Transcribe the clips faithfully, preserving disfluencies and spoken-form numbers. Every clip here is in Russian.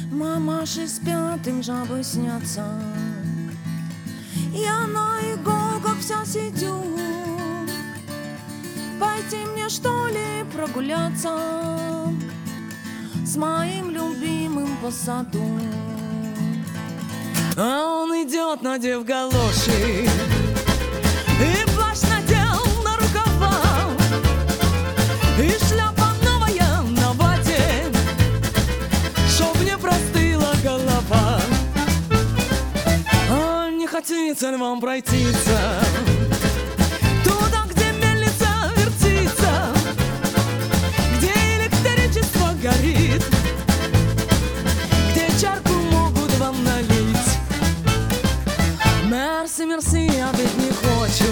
Мамаши спят, им жабы снятся. Я на иголках вся сидю. Пойти мне, что ли, прогуляться с моим любимым по саду. А он идет, надев галоши, и плащ надел на рукава, и шляпа новая на вате, чтоб не простыла голова. А не хотите ли вам пройтиться туда, где мельница вертится, где электричество горит, где чарку могут вам налить? Мерси, мерси, я ведь не хочу,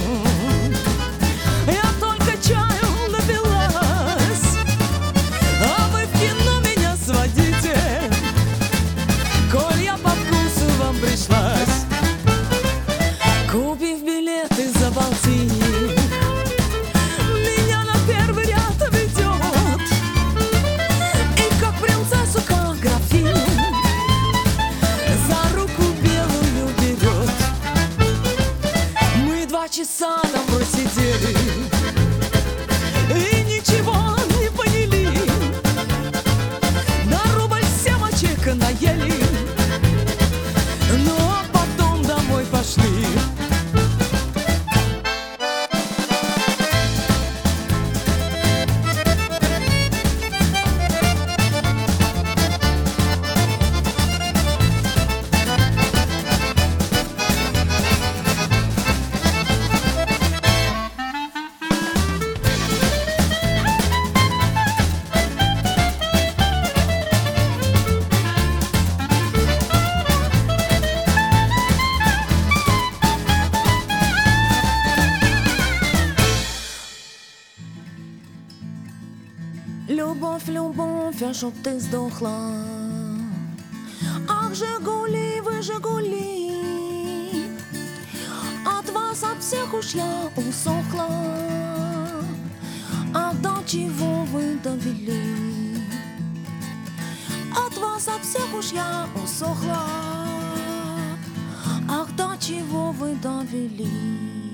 я только чаю напилась, а вы в кино меня сводите, коль я по вкусу вам пришлась. Купив билеты за полтинник, меня на первый ряд ведет, и как принцессу, как графиню, за руку белую берет. Мы два часа там просидели и ничего не поняли, на рубль семечек наели, ну а потом домой пошли. Любовь, любовь, а чтоб ты сдохла. Ах, Жигули, вы Жигули, от вас от всех уж я усохла. Ах, до чего вы довели, от вас от всех уж я усохла. Ах, до чего вы довели.